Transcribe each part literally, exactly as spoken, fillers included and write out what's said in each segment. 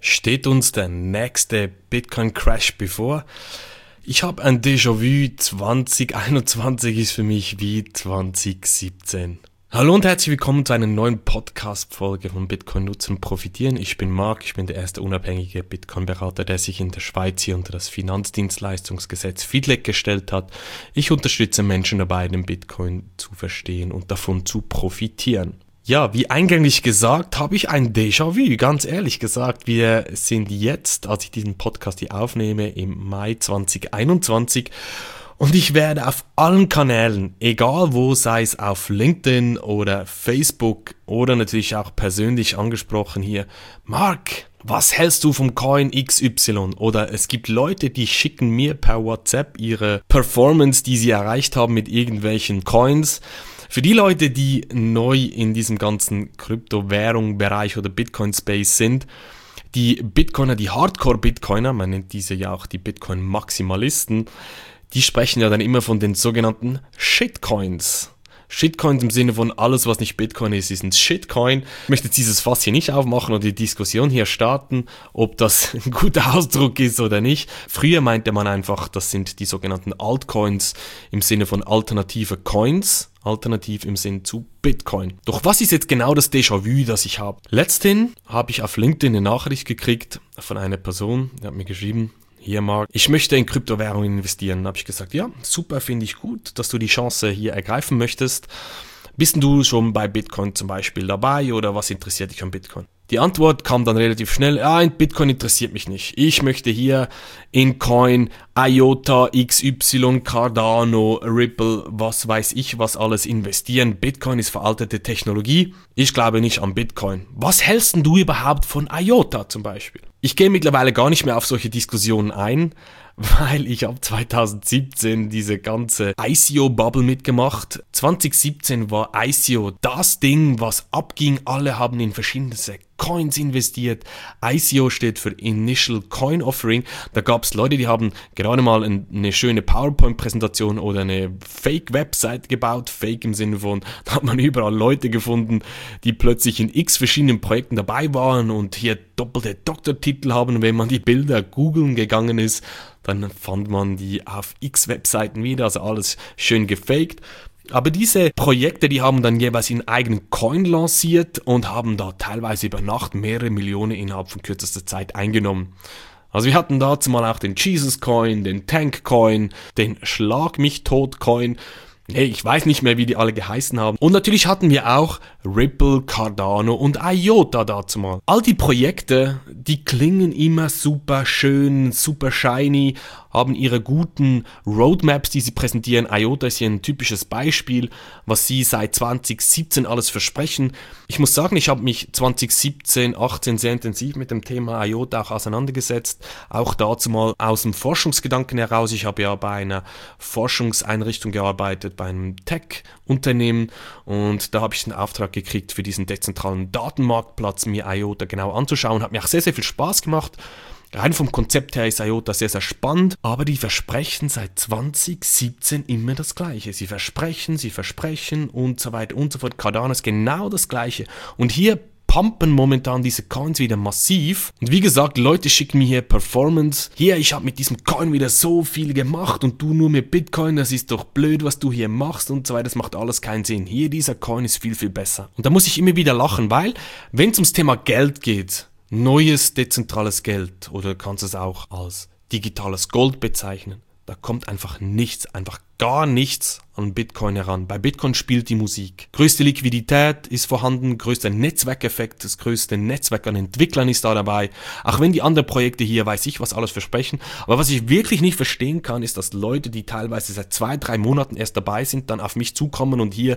Steht uns der nächste Bitcoin-Crash bevor? Ich habe ein Déjà-vu, zwanzig einundzwanzig ist für mich wie zwanzig siebzehn. Hallo und herzlich willkommen zu einer neuen Podcast-Folge von Bitcoin nutzen und profitieren. Ich bin Marc, ich bin der erste unabhängige Bitcoin-Berater, der sich in der Schweiz hier unter das Finanzdienstleistungsgesetz FIDLEG gestellt hat. Ich unterstütze Menschen dabei, den Bitcoin zu verstehen und davon zu profitieren. Ja, wie eingängig gesagt, habe ich ein Déjà-vu, ganz ehrlich gesagt. Wir sind jetzt, als ich diesen Podcast hier aufnehme, im Mai zwanzig einundzwanzig und ich werde auf allen Kanälen, egal wo, sei es auf LinkedIn oder Facebook oder natürlich auch persönlich angesprochen hier, Marc, was hältst du vom Coin X Y? Oder es gibt Leute, die schicken mir per WhatsApp ihre Performance, die sie erreicht haben mit irgendwelchen Coins. Für die Leute, die neu in diesem ganzen Kryptowährung-Bereich oder Bitcoin-Space sind, die Bitcoiner, die Hardcore-Bitcoiner, man nennt diese ja auch die Bitcoin-Maximalisten, die sprechen ja dann immer von den sogenannten Shitcoins. Shitcoins im Sinne von alles, was nicht Bitcoin ist, ist ein Shitcoin. Ich möchte jetzt dieses Fass hier nicht aufmachen oder die Diskussion hier starten, ob das ein guter Ausdruck ist oder nicht. Früher meinte man einfach, das sind die sogenannten Altcoins im Sinne von alternative Coins, alternativ im Sinn zu Bitcoin. Doch was ist jetzt genau das Déjà-vu, das ich habe? Letzthin habe ich auf LinkedIn eine Nachricht gekriegt von einer Person, die hat mir geschrieben, hier Marc, ich möchte in Kryptowährungen investieren. Da habe ich gesagt, ja, super, finde ich gut, dass du die Chance hier ergreifen möchtest. Bist du schon bei Bitcoin zum Beispiel dabei oder was interessiert dich an Bitcoin? Die Antwort kam dann relativ schnell, ja, Bitcoin interessiert mich nicht. Ich möchte hier in Coin, I O T A, X Y, Cardano, Ripple, was weiß ich, was alles investieren. Bitcoin ist veraltete Technologie. Ich glaube nicht an Bitcoin. Was hältst denn du überhaupt von I O T A zum Beispiel? Ich gehe mittlerweile gar nicht mehr auf solche Diskussionen ein, weil ich ab zwanzig siebzehn diese ganze I C O-Bubble mitgemacht. zwanzig siebzehn war I C O das Ding, was abging. Alle haben in verschiedene Coins investiert. I C O steht für Initial Coin Offering. Da gab es Leute, die haben gerade mal eine schöne PowerPoint-Präsentation oder eine Fake-Website gebaut. Fake im Sinne von, da hat man überall Leute gefunden, die plötzlich in x verschiedenen Projekten dabei waren und hier doppelte Doktortitel haben. Und wenn man die Bilder googeln gegangen ist, dann fand man die auf x Webseiten wieder, also alles schön gefaked. Aber diese Projekte, die haben dann jeweils ihren eigenen Coin lanciert und haben da teilweise über Nacht mehrere Millionen innerhalb von kürzester Zeit eingenommen. Also wir hatten dazu mal auch den Jesus Coin, den Tank Coin, den Schlag mich tot Coin. Hey, ich weiß nicht mehr, wie die alle geheißen haben. Und natürlich hatten wir auch Ripple, Cardano und I O T A dazu mal. All die Projekte, die klingen immer super schön, super shiny, haben ihre guten Roadmaps, die sie präsentieren. I O T A ist hier ein typisches Beispiel, was sie seit zwanzig siebzehn alles versprechen. Ich muss sagen, ich habe mich zwanzig siebzehn, achtzehn sehr intensiv mit dem Thema I O T A auch auseinandergesetzt. Auch dazu mal aus dem Forschungsgedanken heraus. Ich habe ja bei einer Forschungseinrichtung gearbeitet, bei einem Tech-Unternehmen, und da habe ich den Auftrag gekriegt, für diesen dezentralen Datenmarktplatz mir I O T A genau anzuschauen. Hat mir auch sehr, sehr viel Spaß gemacht. Rein vom Konzept her ist I O T A sehr, sehr spannend, aber die versprechen seit zwanzig siebzehn immer das Gleiche. Sie versprechen, sie versprechen und so weiter und so fort. Cardano ist genau das Gleiche. Und hier pumpen momentan diese Coins wieder massiv. Und wie gesagt, Leute schicken mir hier Performance. Hier, ich habe mit diesem Coin wieder so viel gemacht und du nur mit Bitcoin. Das ist doch blöd, was du hier machst und so weiter. Das macht alles keinen Sinn. Hier, dieser Coin ist viel, viel besser. Und da muss ich immer wieder lachen, weil, wenn es ums Thema Geld geht, neues dezentrales Geld, oder du kannst es auch als digitales Gold bezeichnen, da kommt einfach nichts, einfach gar nichts an Bitcoin heran. Bei Bitcoin spielt die Musik. Größte Liquidität ist vorhanden, größter Netzwerkeffekt, das größte Netzwerk an Entwicklern ist da dabei. Auch wenn die anderen Projekte hier, weiß ich, was alles versprechen. Aber was ich wirklich nicht verstehen kann, ist, dass Leute, die teilweise seit zwei, drei Monaten erst dabei sind, dann auf mich zukommen und hier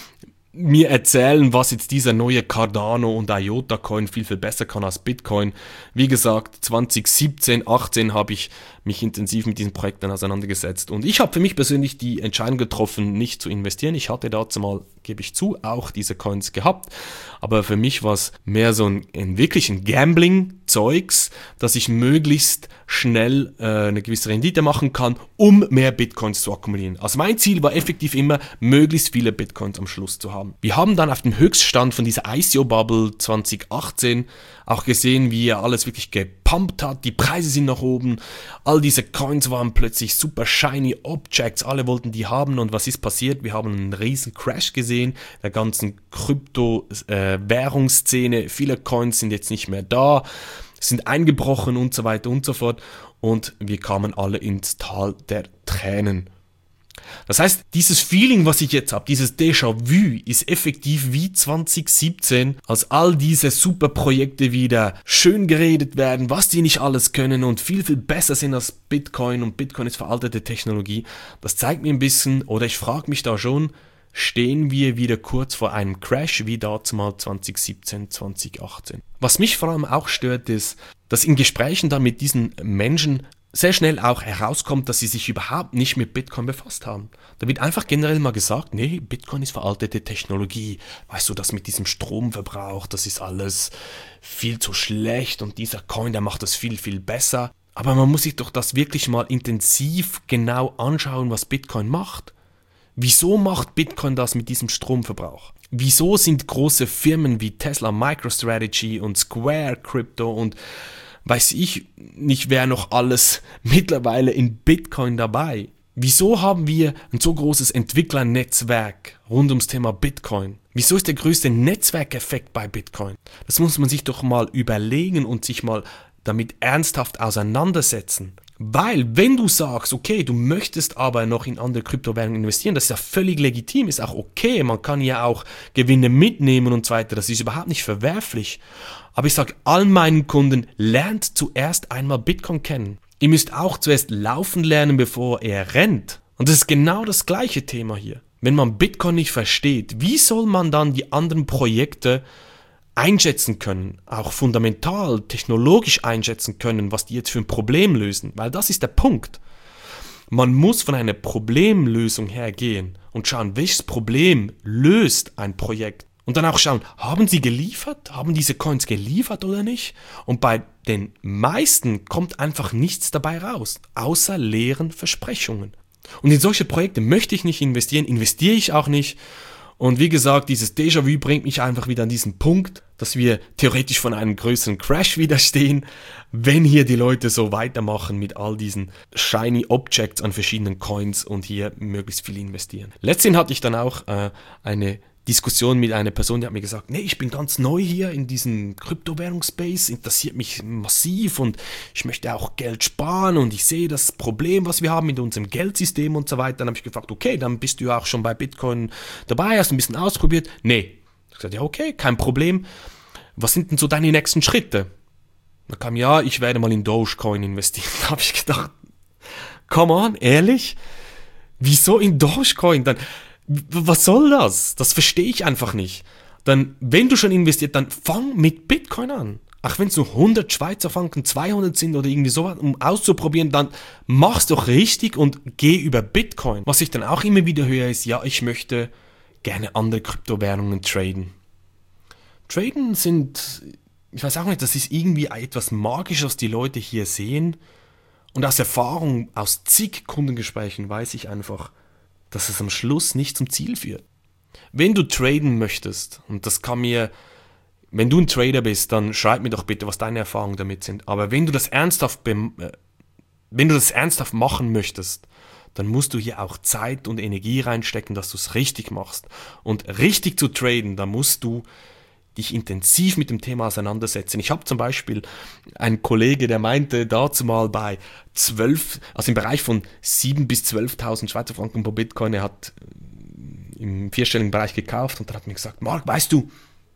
mir erzählen, was jetzt dieser neue Cardano und I O T A Coin viel, viel besser kann als Bitcoin. Wie gesagt, zwanzig siebzehn, achtzehn habe ich mich intensiv mit diesen Projekten auseinandergesetzt. Und ich habe für mich persönlich die Entscheidung getroffen, nicht zu investieren. Ich hatte dazu mal, gebe ich zu, auch diese Coins gehabt. Aber für mich war es mehr so ein, ein wirklich ein Gambling-Zeugs, dass ich möglichst schnell äh, eine gewisse Rendite machen kann, um mehr Bitcoins zu akkumulieren. Also mein Ziel war effektiv immer, möglichst viele Bitcoins am Schluss zu haben. haben. Wir haben dann auf dem Höchststand von dieser I C O-Bubble zwanzig achtzehn auch gesehen, wie er alles wirklich gepumpt hat, die Preise sind nach oben, all diese Coins waren plötzlich super shiny Objects, alle wollten die haben und was ist passiert? Wir haben einen riesen Crash gesehen, der ganzen Krypto-Währungsszene, viele Coins sind jetzt nicht mehr da, sind eingebrochen und so weiter und so fort und wir kamen alle ins Tal der Tränen. Das heißt, dieses Feeling, was ich jetzt habe, dieses Déjà-vu, ist effektiv wie zwanzig siebzehn, als all diese super Projekte wieder schön geredet werden, was die nicht alles können und viel, viel besser sind als Bitcoin und Bitcoin ist veraltete Technologie. Das zeigt mir ein bisschen, oder ich frage mich da schon, stehen wir wieder kurz vor einem Crash wie dazumal zwanzig siebzehn, zwanzig achtzehn. Was mich vor allem auch stört, ist, dass in Gesprächen dann mit diesen Menschen sehr schnell auch herauskommt, dass sie sich überhaupt nicht mit Bitcoin befasst haben. Da wird einfach generell mal gesagt, nee, Bitcoin ist veraltete Technologie. Weißt du, das mit diesem Stromverbrauch, das ist alles viel zu schlecht und dieser Coin, der macht das viel, viel besser. Aber man muss sich doch das wirklich mal intensiv genau anschauen, was Bitcoin macht. Wieso macht Bitcoin das mit diesem Stromverbrauch? Wieso sind große Firmen wie Tesla, MicroStrategy und Square Crypto und weiß ich nicht, wer noch alles mittlerweile in Bitcoin dabei? Wieso haben wir ein so großes Entwicklernetzwerk rund ums Thema Bitcoin? Wieso ist der größte Netzwerkeffekt bei Bitcoin? Das muss man sich doch mal überlegen und sich mal damit ernsthaft auseinandersetzen. Weil, wenn du sagst, okay, du möchtest aber noch in andere Kryptowährungen investieren, das ist ja völlig legitim, ist auch okay, man kann ja auch Gewinne mitnehmen und so weiter, das ist überhaupt nicht verwerflich. Aber ich sage all meinen Kunden, lernt zuerst einmal Bitcoin kennen. Ihr müsst auch zuerst laufen lernen, bevor er rennt. Und das ist genau das gleiche Thema hier. Wenn man Bitcoin nicht versteht, wie soll man dann die anderen Projekte einschätzen können, auch fundamental, technologisch einschätzen können, was die jetzt für ein Problem lösen? Weil das ist der Punkt. Man muss von einer Problemlösung hergehen und schauen, welches Problem löst ein Projekt. Und dann auch schauen, haben sie geliefert? Haben diese Coins geliefert oder nicht? Und bei den meisten kommt einfach nichts dabei raus, außer leeren Versprechungen. Und in solche Projekte möchte ich nicht investieren, investiere ich auch nicht. Und wie gesagt, dieses Déjà-vu bringt mich einfach wieder an diesen Punkt, dass wir theoretisch von einem größeren Crash wieder stehen, wenn hier die Leute so weitermachen mit all diesen shiny Objects an verschiedenen Coins und hier möglichst viel investieren. Letztendlich hatte ich dann auch äh, eine Diskussion mit einer Person, die hat mir gesagt, nee, ich bin ganz neu hier in diesem Kryptowährungsspace, interessiert mich massiv und ich möchte auch Geld sparen und ich sehe das Problem, was wir haben mit unserem Geldsystem und so weiter. Dann habe ich gefragt, okay, dann bist du ja auch schon bei Bitcoin dabei, hast ein bisschen ausprobiert? Nee. Ich habe gesagt, ja okay, kein Problem. Was sind denn so deine nächsten Schritte? Da kam, ja, ich werde mal in Dogecoin investieren. Da habe ich gedacht, come on, ehrlich? Wieso in Dogecoin? Dann was soll das? Das verstehe ich einfach nicht. Dann, wenn du schon investiert, dann fang mit Bitcoin an. Auch wenn es nur hundert Schweizer Franken, zweihundert sind oder irgendwie sowas, um auszuprobieren, dann mach's doch richtig und geh über Bitcoin. Was ich dann auch immer wieder höre, ist, ja, ich möchte gerne andere Kryptowährungen traden. Traden sind, ich weiß auch nicht, das ist irgendwie etwas Magisches, was die Leute hier sehen. Und aus Erfahrung, aus zig Kundengesprächen weiß ich einfach, dass es am Schluss nicht zum Ziel führt. Wenn du traden möchtest, und das kann mir, wenn du ein Trader bist, dann schreib mir doch bitte, was deine Erfahrungen damit sind. Aber wenn du das ernsthaft, wenn du das ernsthaft machen möchtest, dann musst du hier auch Zeit und Energie reinstecken, dass du es richtig machst. Und richtig zu traden, da musst du dich intensiv mit dem Thema auseinandersetzen. Ich habe zum Beispiel einen Kollege, der meinte dazu mal bei zwölf, also im Bereich von siebentausend bis zwölftausend Schweizer Franken pro Bitcoin, er hat im vierstelligen Bereich gekauft und dann hat mir gesagt, Marc, weißt du,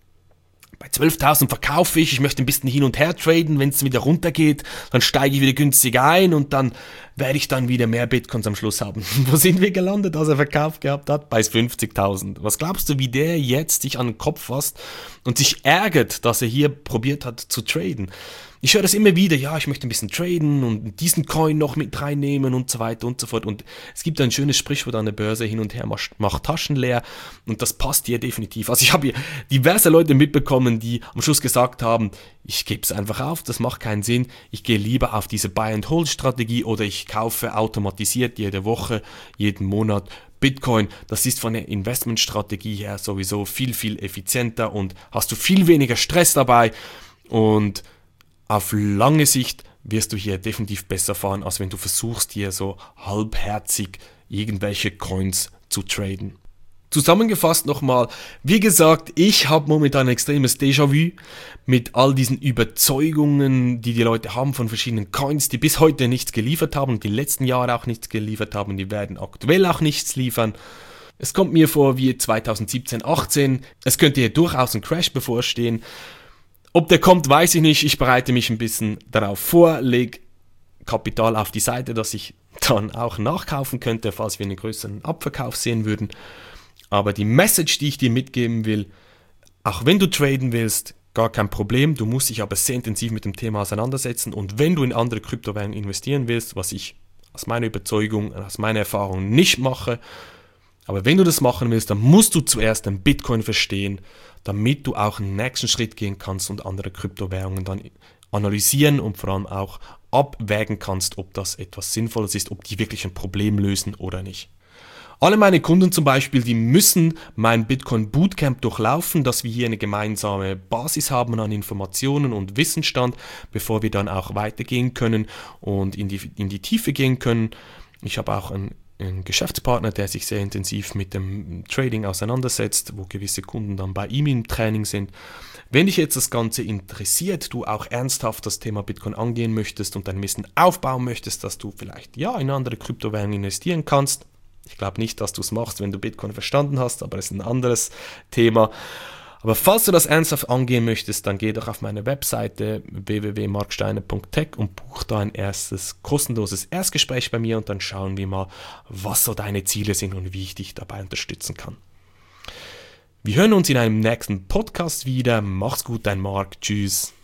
bei zwölftausend verkaufe ich, ich möchte ein bisschen hin und her traden, wenn es wieder runtergeht, dann steige ich wieder günstig ein und dann werde ich dann wieder mehr Bitcoins am Schluss haben. Wo sind wir gelandet, als er verkauft gehabt hat? Bei fünfzigtausend. Was glaubst du, wie der jetzt sich an den Kopf fasst und sich ärgert, dass er hier probiert hat zu traden? Ich höre das immer wieder, ja, ich möchte ein bisschen traden und diesen Coin noch mit reinnehmen und so weiter und so fort. Und es gibt ein schönes Sprichwort an der Börse, hin und her macht, macht Taschen leer, und das passt hier definitiv. Also ich habe hier diverse Leute mitbekommen, die am Schluss gesagt haben, ich gebe es einfach auf, das macht keinen Sinn, ich gehe lieber auf diese Buy-and-Hold-Strategie oder ich kaufe automatisiert jede Woche, jeden Monat Bitcoin. Das ist von der Investmentstrategie her sowieso viel, viel effizienter und hast du viel weniger Stress dabei, und auf lange Sicht wirst du hier definitiv besser fahren, als wenn du versuchst, hier so halbherzig irgendwelche Coins zu traden. Zusammengefasst nochmal, wie gesagt, ich habe momentan ein extremes Déjà-vu mit all diesen Überzeugungen, die die Leute haben von verschiedenen Coins, die bis heute nichts geliefert haben und die letzten Jahre auch nichts geliefert haben, die werden aktuell auch nichts liefern. Es kommt mir vor wie zweitausendsiebzehn, achtzehn, es könnte hier durchaus ein Crash bevorstehen. Ob der kommt, weiß ich nicht, ich bereite mich ein bisschen darauf vor, lege Kapital auf die Seite, dass ich dann auch nachkaufen könnte, falls wir einen größeren Abverkauf sehen würden. Aber die Message, die ich dir mitgeben will, auch wenn du traden willst, gar kein Problem, du musst dich aber sehr intensiv mit dem Thema auseinandersetzen, und wenn du in andere Kryptowährungen investieren willst, was ich aus meiner Überzeugung, aus meiner Erfahrung nicht mache, aber wenn du das machen willst, dann musst du zuerst den Bitcoin verstehen, damit du auch einen nächsten Schritt gehen kannst und andere Kryptowährungen dann analysieren und vor allem auch abwägen kannst, ob das etwas Sinnvolles ist, ob die wirklich ein Problem lösen oder nicht. Alle meine Kunden zum Beispiel, die müssen mein Bitcoin Bootcamp durchlaufen, dass wir hier eine gemeinsame Basis haben an Informationen und Wissensstand, bevor wir dann auch weitergehen können und in die, in die Tiefe gehen können. Ich habe auch einen, einen Geschäftspartner, der sich sehr intensiv mit dem Trading auseinandersetzt, wo gewisse Kunden dann bei ihm im Training sind. Wenn dich jetzt das Ganze interessiert, du auch ernsthaft das Thema Bitcoin angehen möchtest und dein Wissen aufbauen möchtest, dass du vielleicht ja in andere Kryptowährungen investieren kannst. Ich glaube nicht, dass du es machst, wenn du Bitcoin verstanden hast, aber das ist ein anderes Thema. Aber falls du das ernsthaft angehen möchtest, dann geh doch auf meine Webseite w w w punkt marksteiner punkt tech und buch da ein erstes kostenloses Erstgespräch bei mir, und dann schauen wir mal, was so deine Ziele sind und wie ich dich dabei unterstützen kann. Wir hören uns in einem nächsten Podcast wieder. Mach's gut, dein Marc. Tschüss.